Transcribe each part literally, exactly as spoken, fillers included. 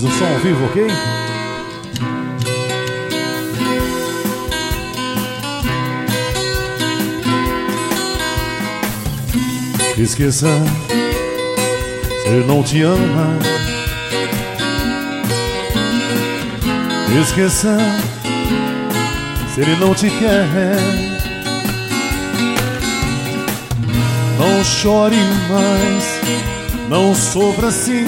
Mais um som ao vivo, ok? Esqueça, se ele não te ama. Esqueça, se ele não te quer. Não chore mais, não sofra assim,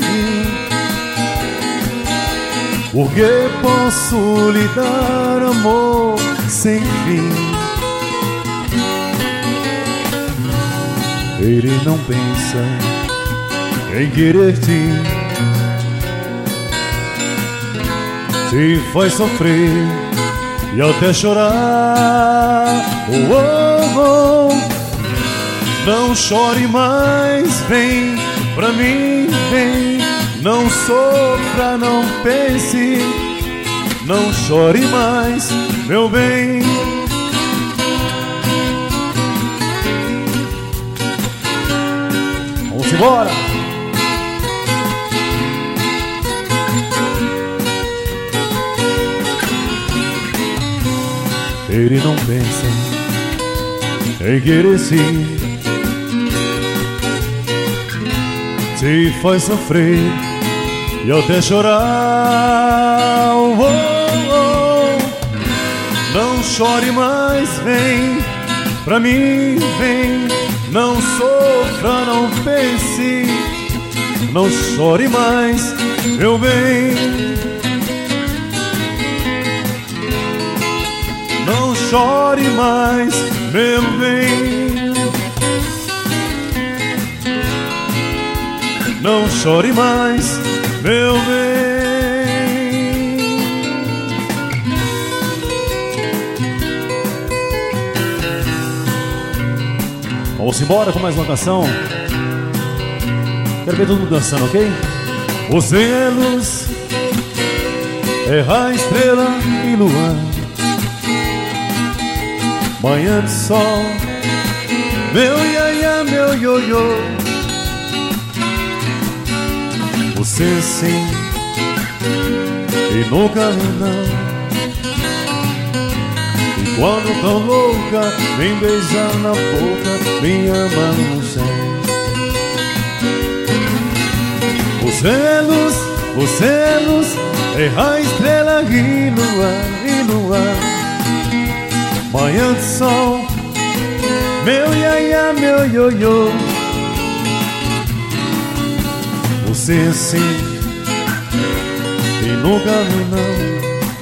porque posso lhe dar amor sem fim. Ele não pensa em querer-te, te faz sofrer e até chorar. Oh, oh, oh. Não chore mais, vem pra mim, vem. Não sofra, não pense, não chore mais, meu bem. Vamos embora! Ele não pensa em querer-se, te faz sofrer e até chorar. Oh, oh, oh. Não chore mais, vem pra mim, vem. Não sofra, não pense, não chore mais, meu bem. Não chore mais, meu bem. Não chore mais, meu bem. Vamos embora com mais uma canção. Quero ver todo mundo dançando, ok? Você é luz, é a estrela e lua, manhã de sol, meu iaia, meu ioiô. Você sim e nunca não. E quando tão louca, vem beijar na boca, me ama no céu. Você é luz, você é luz, é a estrela e lua, e lua, manhã de sol, meu iaia, meu ioiô. Você sim e nunca não.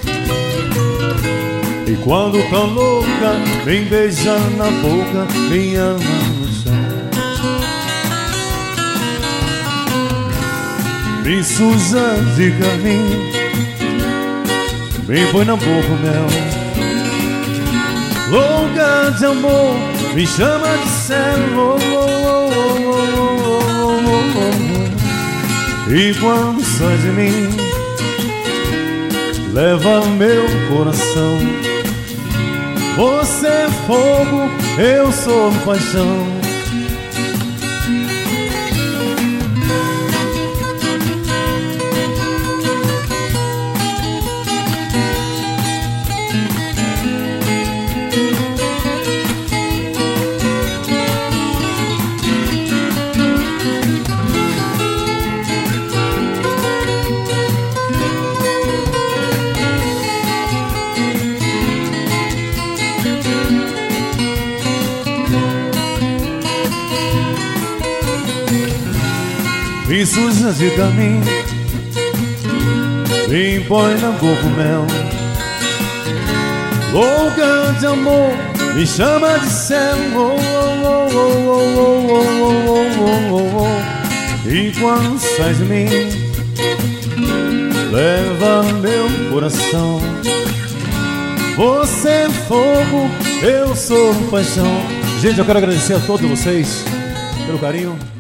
E quando tão louca, vem beijar na boca, me ama no céu. Me suja de caminho, me põe na boca o mel. Louca de amor, me chama de céu. Oh, oh, oh, oh, oh, oh, oh. E quando sai de mim, leva meu coração. Você é fogo, eu sou paixão. Me suja de caminho, me põe na boca o mel. Louca de amor, me chama de céu. Oh, oh, oh, oh, oh, oh, oh, oh, oh. E quando sai de mim, leva meu coração. Você é fogo, eu sou paixão. Gente, eu quero agradecer a todos vocês pelo carinho.